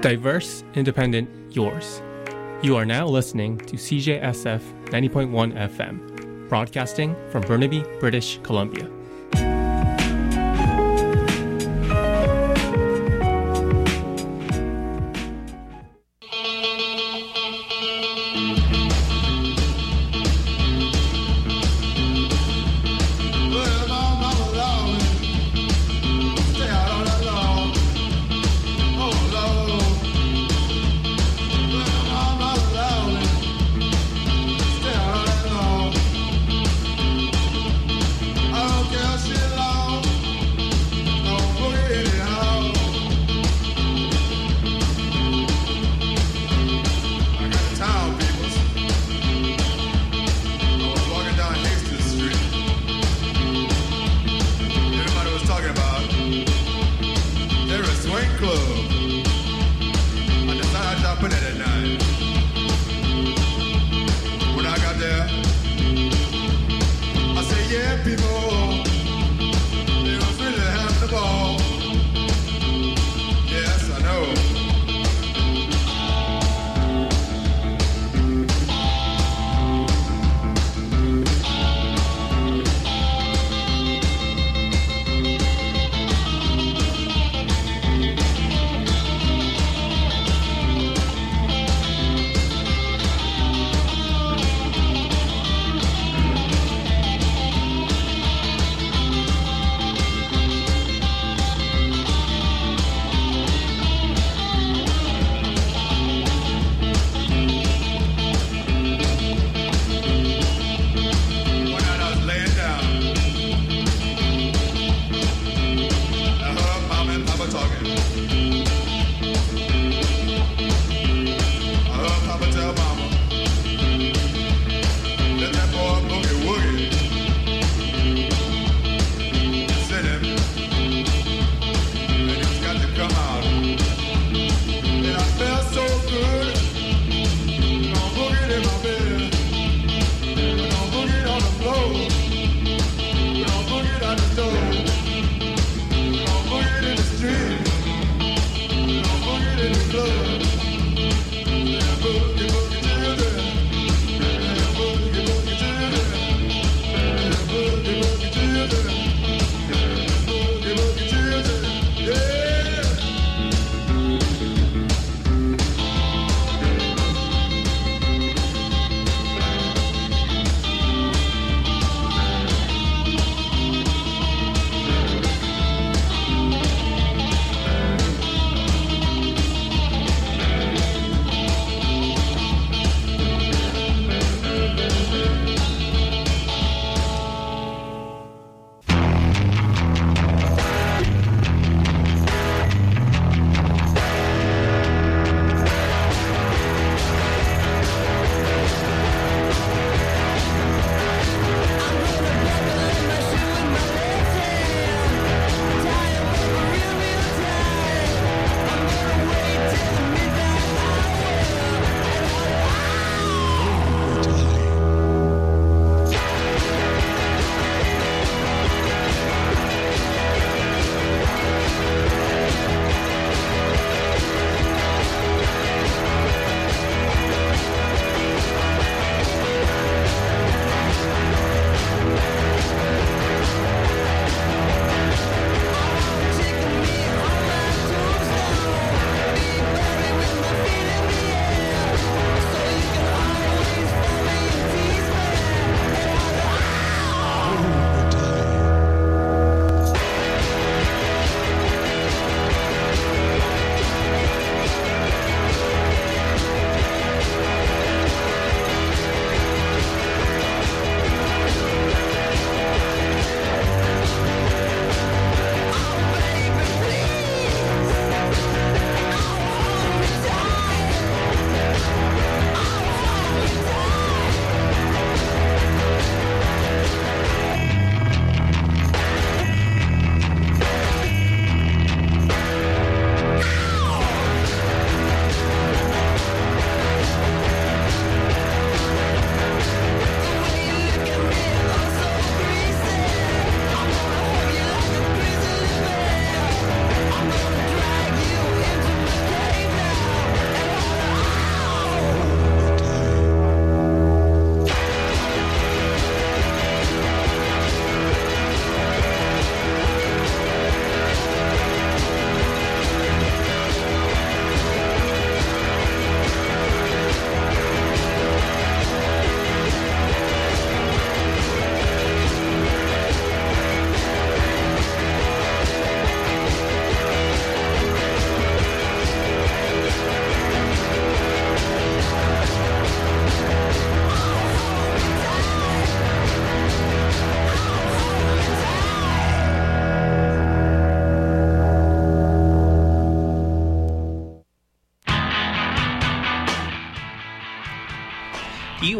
Diverse, independent, yours. You are now listening to CJSF 90.1 FM, broadcasting from Burnaby, British Columbia. I don't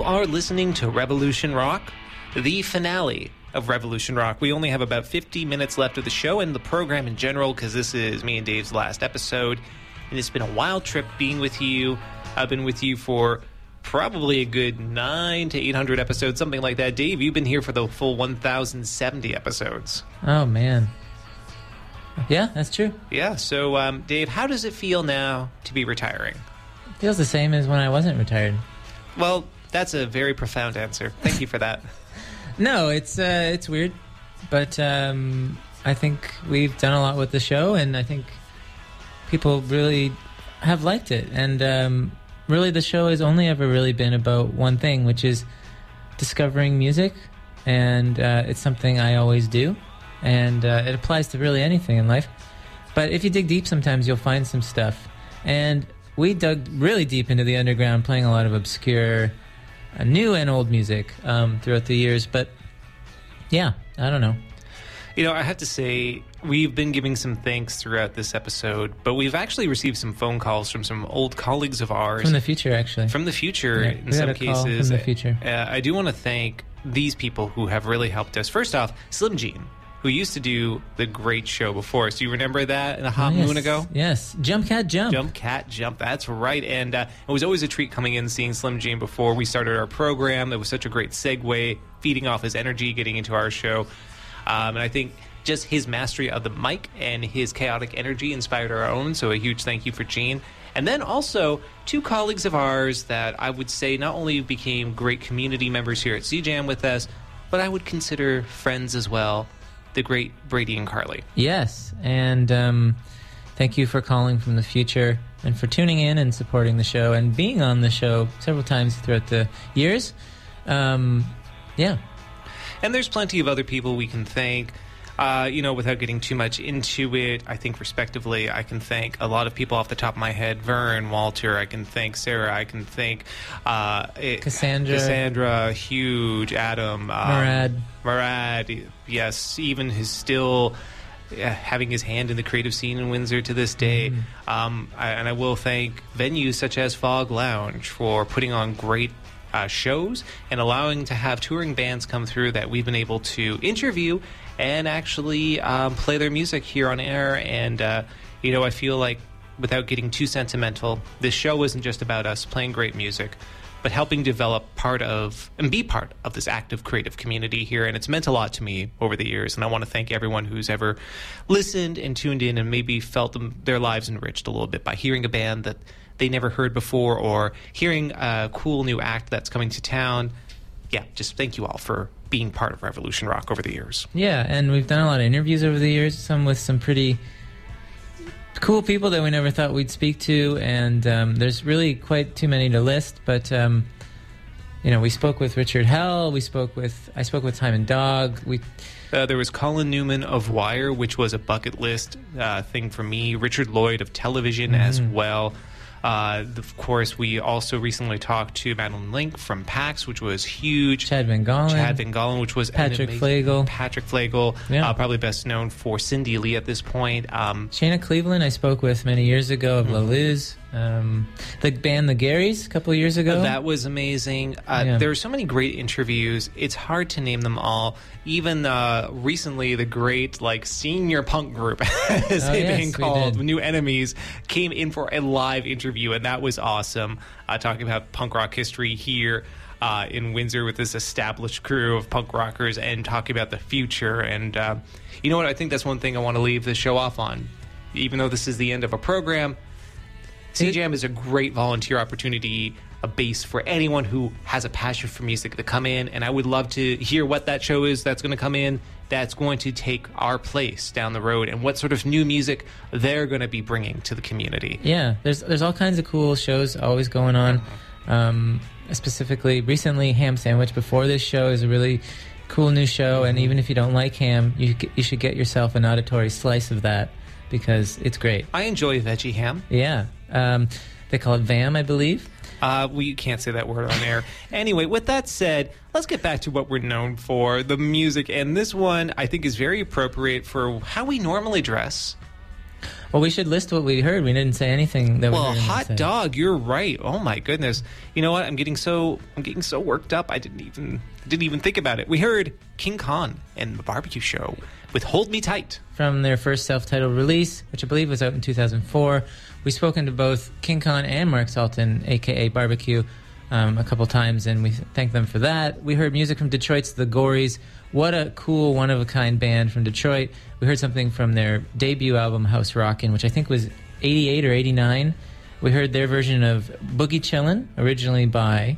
are listening to Revolution Rock, the finale of Revolution Rock. We only have about 50 minutes left of the show and the program in general, because this is me and Dave's last episode. And it's been a wild trip being with you. I've been with you for probably a good 900 to 800 episodes, something like that. Dave, you've been here for the full 1,070 episodes. Oh, man. Yeah, that's true. Yeah, so Dave, how does it feel now to be retiring? It feels the same as when I wasn't retired. Well, that's a very profound answer. Thank you for that. No, it's weird, but I think we've done a lot with the show, and I think people really have liked it. And really, the show has only ever really been about one thing, which is discovering music, and it's something I always do, and it applies to really anything in life. But if you dig deep, sometimes you'll find some stuff. And we dug really deep into the underground, playing a lot of obscure, new and old music throughout the years. But yeah, I don't know. You know, I have to say, we've been giving some thanks throughout this episode, but we've actually received some phone calls from some old colleagues of ours. From the future, actually. From the future, yeah, in some cases. From the future. I do want to thank these people who have really helped us. First off, Slim Jean, who used to do the great show before us. Do you remember that a hot moon ago? Yes. Jump Cat Jump. Jump Cat Jump. That's right. And it was always a treat coming in, seeing Slim Jean before we started our program. It was such a great segue, feeding off his energy, getting into our show. And I think just his mastery of the mic and his chaotic energy inspired our own. So a huge thank you for Gene. And then also two colleagues of ours that I would say not only became great community members here at CJAM with us, but I would consider friends as well. The great Brady and Carly. Yes, and thank you for calling from the future and for tuning in and supporting the show and being on the show several times throughout the years. Yeah. And there's plenty of other people we can thank. Without getting too much into it, I think respectively, I can thank a lot of people off the top of my head. Vern, Walter, I can thank Sarah, I can thank Cassandra, Huge, Adam, Murad, yes, even his still having his hand in the creative scene in Windsor to this day. And I will thank venues such as Fog Lounge for putting on great shows and allowing to have touring bands come through that we've been able to interview and actually play their music here on air. And, I feel like, without getting too sentimental, this show isn't just about us playing great music, but helping develop be part of this active creative community here. And it's meant a lot to me over the years. And I want to thank everyone who's ever listened and tuned in and maybe felt their lives enriched a little bit by hearing a band that they never heard before or hearing a cool new act that's coming to town. Yeah, just thank you all for being part of Revolution Rock over the years. Yeah, and we've done a lot of interviews over the years, some with some pretty cool people that we never thought we'd speak to, and there's really quite too many to list, but we spoke with Richard Hell, I spoke with Time and Dog. There was Colin Newman of Wire, which was a bucket list thing for me. Richard Lloyd of Television as well. Of course, we also recently talked to Madeline Link from PAX, which was huge. Chad Van Gallen, which was Patrick Flegel, yeah. Probably best known for Cindy Lee at this point. Shayna Cleveland, I spoke with many years ago of La Luz. The band The Garys a couple of years ago. That was amazing. There are so many great interviews. It's hard to name them all. Even recently, the great senior punk group, as they've been called, New Enemies, came in for a live interview, and that was awesome. Talking about punk rock history here in Windsor with this established crew of punk rockers and talking about the future. And you know what? I think that's one thing I want to leave the show off on. Even though this is the end of a program, CJAM is a great volunteer opportunity, a base for anyone who has a passion for music to come in, and I would love to hear what that show is that's going to come in that's going to take our place down the road and what sort of new music they're going to be bringing to the community. Yeah, there's all kinds of cool shows always going on. Specifically, recently, Ham Sandwich before this show is a really cool new show, and even if you don't like ham, you should get yourself an auditory slice of that because it's great. I enjoy veggie ham. Yeah. They call it VAM, I believe. We can't say that word on air. Anyway, with that said, let's get back to what we're known for, the music. And this one, I think, is very appropriate for how we normally dress. Well, we should list what we heard. We didn't say anything that. Well, hot dog, you're right. Oh my goodness. You know what? I'm getting so worked up. I didn't even think about it. We heard King Khan and the Barbecue Show with Hold Me Tight from their first self-titled release, which I believe was out in 2004. We've spoken to both King Khan and Mark Salton, aka Barbecue, a couple times, and we thank them for that. We heard music from Detroit's The Gories. What a cool, one-of-a-kind band from Detroit. We heard something from their debut album, House Rockin', which I think was 88 or 89. We heard their version of Boogie Chillin', originally by...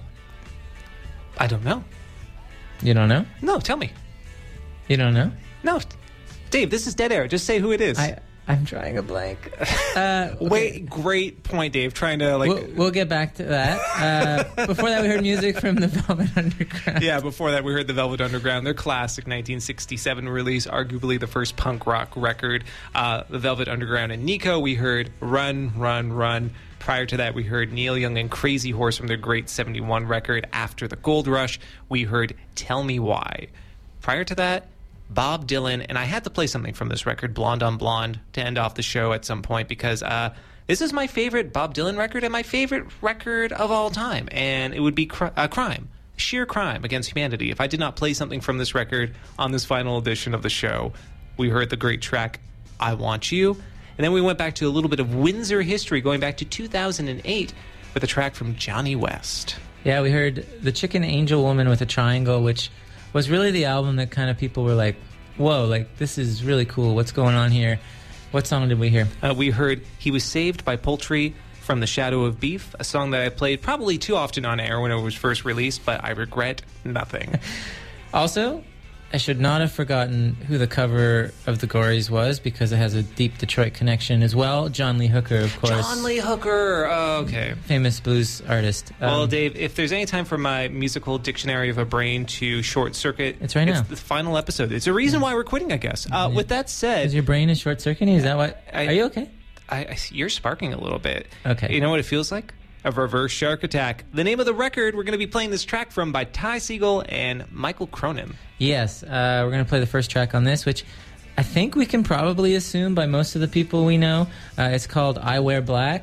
I don't know. You don't know? No, tell me. You don't know? No. Dave, this is dead air. Just say who it is. I'm drawing a blank. Wait, great point, Dave. Trying to We'll get back to that. Before that, we heard music from the Velvet Underground. Yeah, before that, we heard the Velvet Underground, their classic 1967 release, arguably the first punk rock record. The Velvet Underground and Nico. We heard Run, Run, Run. Prior to that, we heard Neil Young and Crazy Horse from their great 71 record. After the Gold Rush, we heard Tell Me Why. Prior to that, Bob Dylan, and I had to play something from this record, Blonde on Blonde, to end off the show at some point, because this is my favorite Bob Dylan record and my favorite record of all time, and it would be crime, sheer crime against humanity if I did not play something from this record on this final edition of the show. We heard the great track, I Want You, and then we went back to a little bit of Windsor history, going back to 2008 with a track from Johnny West. Yeah, we heard The Chicken Angel Woman with a Triangle, which was really the album that kind of people were like, whoa, like, this is really cool. What's going on here? What song did we hear? We heard He Was Saved by Poultry from The Shadow of Beef, a song that I played probably too often on air when it was first released, but I regret nothing. Also, I should not have forgotten who the cover of The Gories was, because it has a deep Detroit connection as well. John Lee Hooker, of course. John Lee Hooker! Oh, okay. Famous blues artist. Well, Dave, if there's any time for my musical dictionary of a brain to short-circuit... It's right now. It's the final episode. It's a reason why we're quitting, I guess. With that said... Is your brain is short-circuiting? Is that what... Are you okay? You're sparking a little bit. Okay. You know what it feels like? A reverse shark attack. The name of the record we're going to be playing this track from by Ty Segall and Michael Cronin. Yes, we're going to play the first track on this, which I think we can probably assume by most of the people we know. It's called I Wear Black.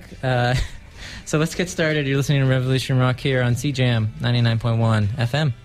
So let's get started. You're listening to Revolution Rock here on CJAM 99.1 FM.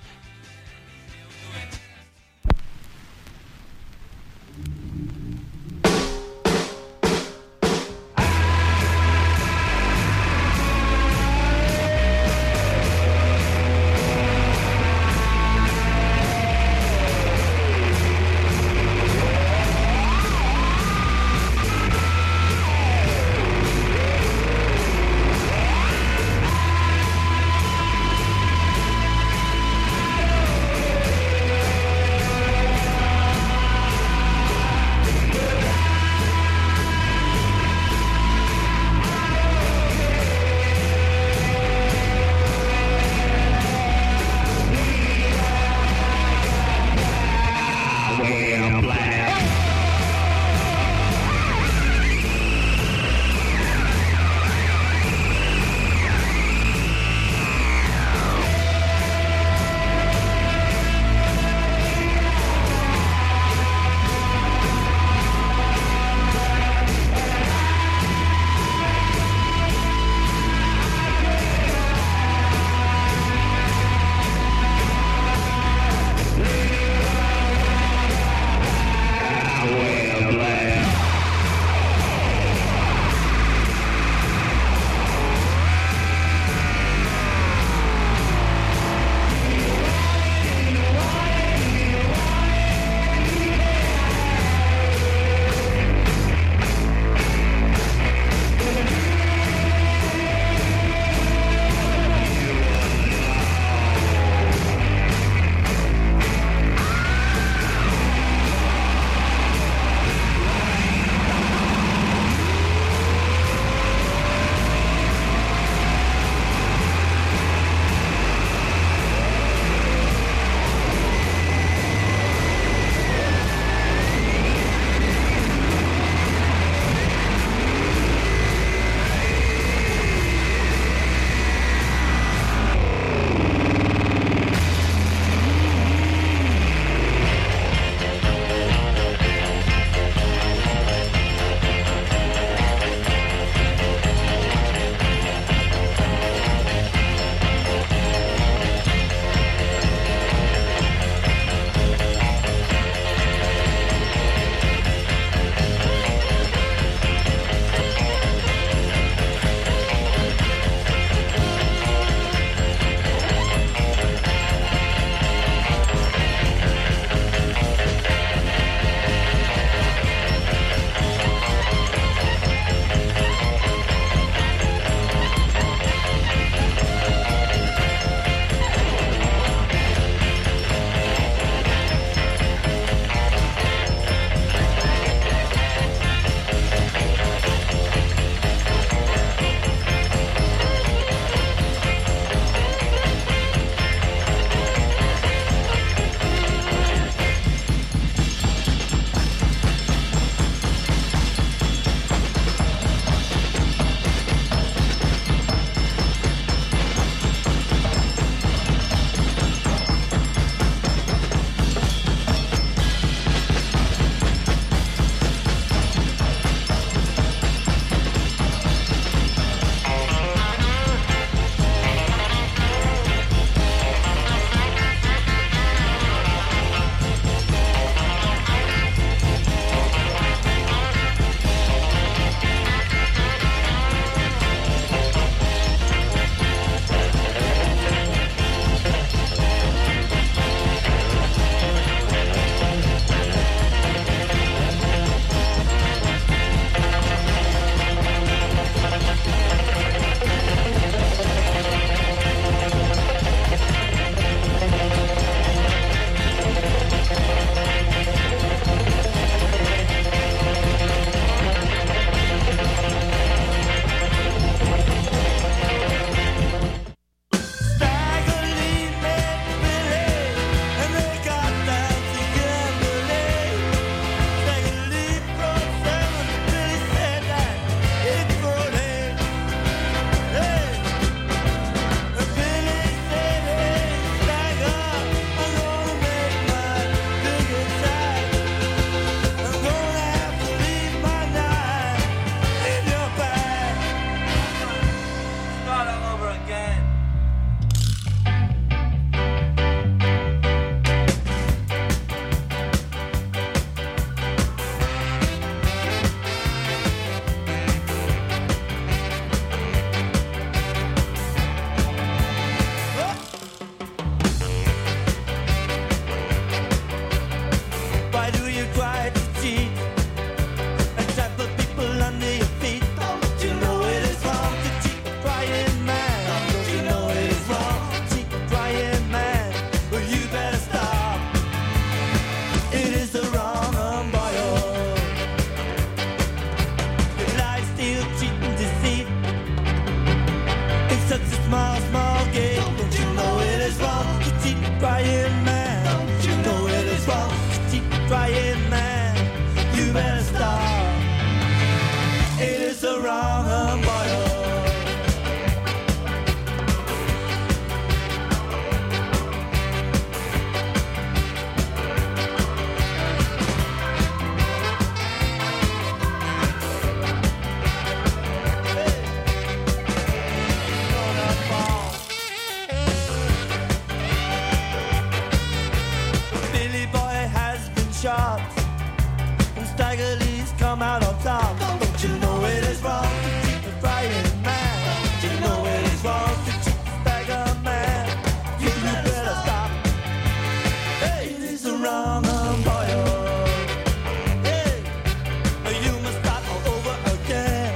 come out on top. Don't you know it is wrong to cheat the frying man? Don't you know it is wrong to cheat the beggar man? You better stop. Hey, it is the wrong boy. Hey, you must start all over again.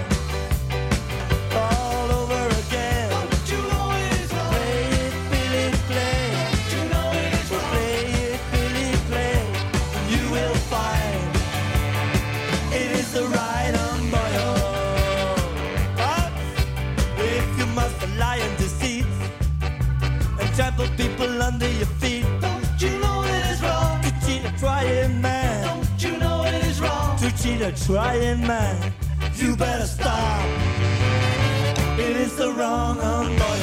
All over again. Don't you know it is wrong? Play it, Billy, play. Don't you know it is wrong? Play it, Billy, play. You will find it is the right boy. But if you must lie and deceit and trample people under your feet, don't you know it is wrong to cheat a trying man? Don't you know it is wrong to cheat a trying man? You better stop. It is the wrong boy.